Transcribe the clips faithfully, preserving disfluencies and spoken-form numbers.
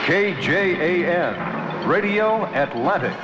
K J A N, Radio Atlantic.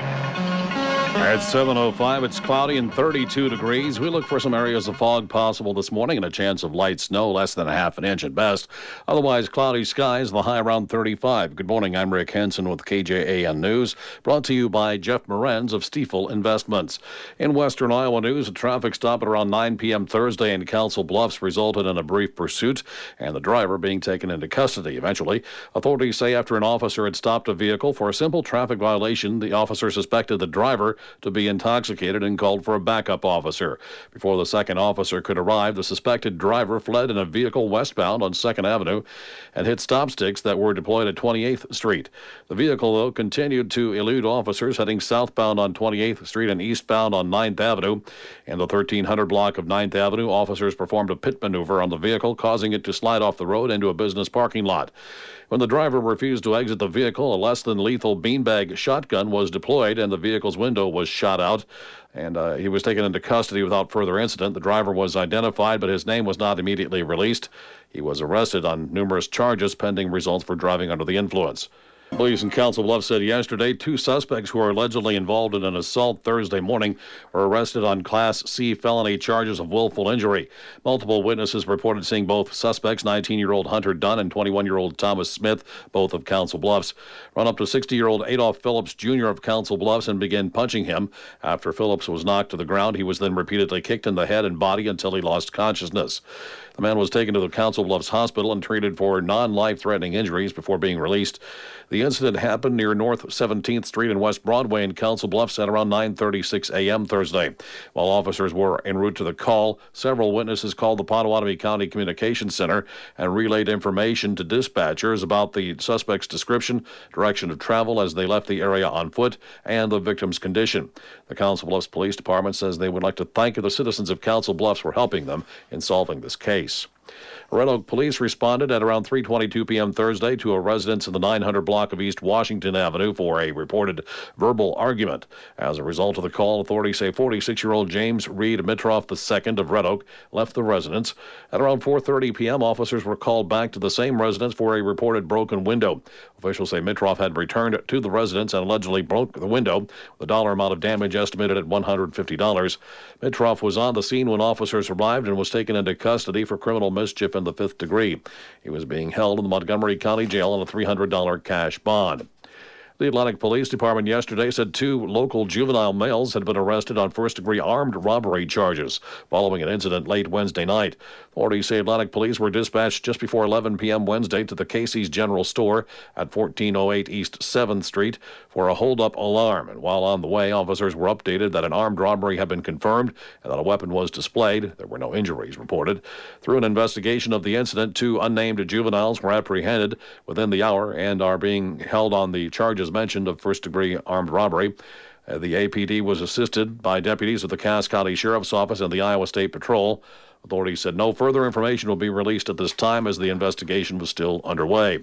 At seven oh five, it's cloudy and thirty-two degrees. We look for some areas of fog possible this morning and a chance of light snow, less than a half an inch at best. Otherwise, cloudy skies, the high around thirty-five. Good morning, I'm Rick Henson with K J A N News, brought to you by Jeff Morenz of Stiefel Investments. In Western Iowa news, a traffic stop at around nine p.m. Thursday in Council Bluffs resulted in a brief pursuit and the driver being taken into custody. Eventually, authorities say after an officer had stopped a vehicle for a simple traffic violation, the officer suspected the driver to be intoxicated and called for a backup officer. Before the second officer could arrive, the suspected driver fled in a vehicle westbound on second Avenue and hit stop sticks that were deployed at twenty-eighth Street. The vehicle, though, continued to elude officers heading southbound on twenty-eighth Street and eastbound on ninth Avenue. In the thirteen hundred block of ninth Avenue, officers performed a pit maneuver on the vehicle, causing it to slide off the road into a business parking lot. When the driver refused to exit the vehicle, a less-than-lethal beanbag shotgun was deployed and the vehicle's window was shot out, and uh, he was taken into custody without further incident. The driver was identified, but his name was not immediately released. He was arrested on numerous charges pending results for driving under the influence. Police in Council Bluffs said yesterday two suspects who are allegedly involved in an assault Thursday morning were arrested on Class C felony charges of willful injury. Multiple witnesses reported seeing both suspects, nineteen-year-old Hunter Dunn and twenty-one-year-old Thomas Smith, both of Council Bluffs, run up to sixty-year-old Adolph Phillips, Junior of Council Bluffs and begin punching him. After Phillips was knocked to the ground, he was then repeatedly kicked in the head and body until he lost consciousness. The man was taken to the Council Bluffs Hospital and treated for non-life-threatening injuries before being released. The incident happened near North seventeenth Street and West Broadway in Council Bluffs at around nine thirty-six a.m. Thursday. While officers were en route to the call, several witnesses called the Potawatomi County Communications Center and relayed information to dispatchers about the suspect's description, direction of travel as they left the area on foot, and the victim's condition. The Council Bluffs Police Department says they would like to thank the citizens of Council Bluffs for helping them in solving this case. Red Oak police responded at around three twenty-two p.m. Thursday to a residence in the nine hundred block of East Washington Avenue for a reported verbal argument. As a result of the call, authorities say forty-six-year-old James Reed Mitroff the second of Red Oak left the residence. At around four thirty p.m., officers were called back to the same residence for a reported broken window. Officials say Mitroff had returned to the residence and allegedly broke the window, the dollar amount of damage estimated at one hundred fifty dollars. Mitroff was on the scene when officers arrived and was taken into custody for criminal mischief in the fifth degree. He was being held in the Montgomery County Jail on a three hundred dollars cash bond. The Atlantic Police Department yesterday said two local juvenile males had been arrested on first-degree armed robbery charges following an incident late Wednesday night. Authorities say Atlantic Police were dispatched just before eleven p.m. Wednesday to the Casey's General Store at fourteen oh eight East seventh Street for a hold-up alarm. And while on the way, officers were updated that an armed robbery had been confirmed and that a weapon was displayed. There were no injuries reported. Through an investigation of the incident, two unnamed juveniles were apprehended within the hour and are being held on the charges mentioned of first-degree armed robbery. Uh, the A P D was assisted by deputies of the Cass County Sheriff's Office and the Iowa State Patrol. Authorities said no further information will be released at this time as the investigation was still underway.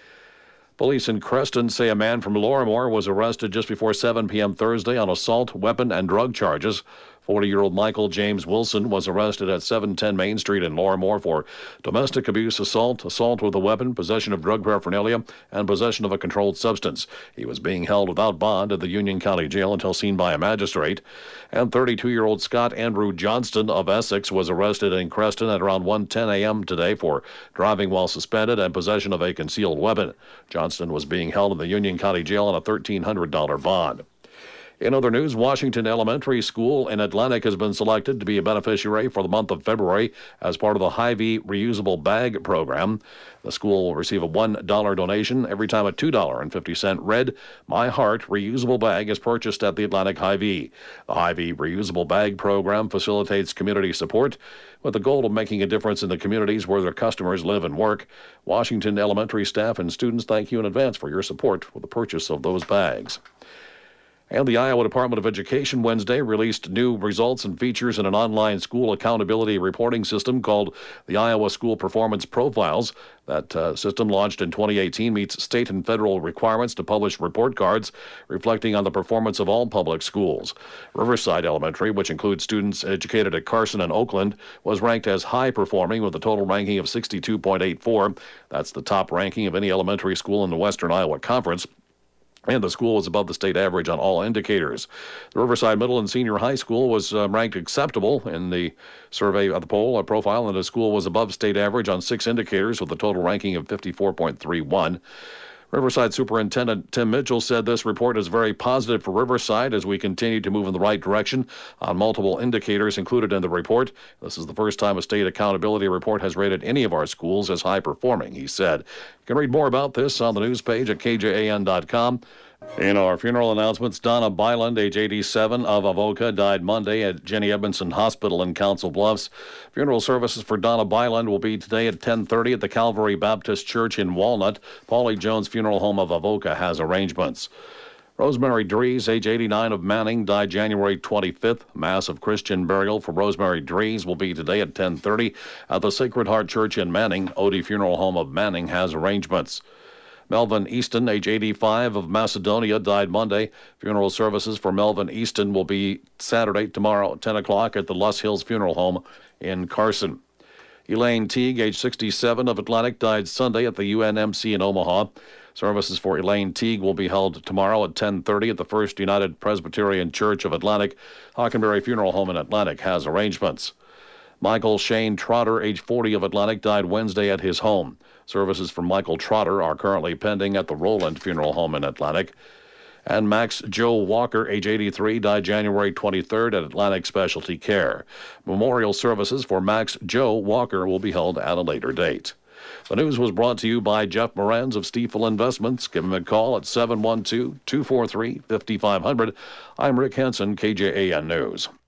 Police in Creston say a man from Lorimore was arrested just before seven p.m. Thursday on assault, weapon, and drug charges. forty-year-old Michael James Wilson was arrested at seven ten Main Street in Lorimore for domestic abuse, assault, assault with a weapon, possession of drug paraphernalia, and possession of a controlled substance. He was being held without bond at the Union County Jail until seen by a magistrate. And thirty-two-year-old Scott Andrew Johnston of Essex was arrested in Creston at around one ten a.m. today for driving while suspended and possession of a concealed weapon. Johnston was being held in the Union County Jail on a thirteen hundred dollars bond. In other news, Washington Elementary School in Atlantic has been selected to be a beneficiary for the month of February as part of the Hy-Vee reusable bag program. The school will receive a one dollar donation every time a two dollars and fifty cents red My Heart reusable bag is purchased at the Atlantic Hy-Vee. The Hy-Vee reusable bag program facilitates community support with the goal of making a difference in the communities where their customers live and work. Washington Elementary staff and students thank you in advance for your support with the purchase of those bags. And the Iowa Department of Education Wednesday released new results and features in an online school accountability reporting system called the Iowa School Performance Profiles. That uh, system, launched in twenty eighteen, meets state and federal requirements to publish report cards reflecting on the performance of all public schools. Riverside Elementary, which includes students educated at Carson and Oakland, was ranked as high performing with a total ranking of sixty-two point eight four. That's the top ranking of any elementary school in the Western Iowa Conference. And the school was above the state average on all indicators. The Riverside Middle and Senior High School was uh, ranked acceptable in the survey of the poll uh, profile, and the school was above state average on six indicators with a total ranking of fifty-four point three one. Riverside Superintendent Tim Mitchell said this report is very positive for Riverside as we continue to move in the right direction on multiple indicators included in the report. This is the first time a state accountability report has rated any of our schools as high performing, he said. You can read more about this on the news page at K J A N dot com. In our funeral announcements, Donna Byland, age eighty-seven, of Avoca, died Monday at Jenny Edmondson Hospital in Council Bluffs. Funeral services for Donna Byland will be today at ten thirty at the Calvary Baptist Church in Walnut. Paulie Jones Funeral Home of Avoca has arrangements. Rosemary Dries, age eighty-nine, of Manning, died January twenty-fifth. Mass of Christian burial for Rosemary Dries will be today at ten thirty at the Sacred Heart Church in Manning. Odie Funeral Home of Manning has arrangements. Melvin Easton, age eighty-five, of Macedonia, died Monday. Funeral services for Melvin Easton will be Saturday, tomorrow at ten o'clock at the Luss Hills Funeral Home in Carson. Elaine Teague, age sixty-seven, of Atlantic, died Sunday at the U N M C in Omaha. Services for Elaine Teague will be held tomorrow at ten thirty at the First United Presbyterian Church of Atlantic. Hockenberry Funeral Home in Atlantic has arrangements. Michael Shane Trotter, age forty, of Atlantic, died Wednesday at his home. Services for Michael Trotter are currently pending at the Roland Funeral Home in Atlantic. And Max Joe Walker, age eighty-three, died January twenty-third at Atlantic Specialty Care. Memorial services for Max Joe Walker will be held at a later date. The news was brought to you by Jeff Moranz of Stiefel Investments. Give him a call at seven one two, two four three, five five zero zero. I'm Rick Henson, K J A N News.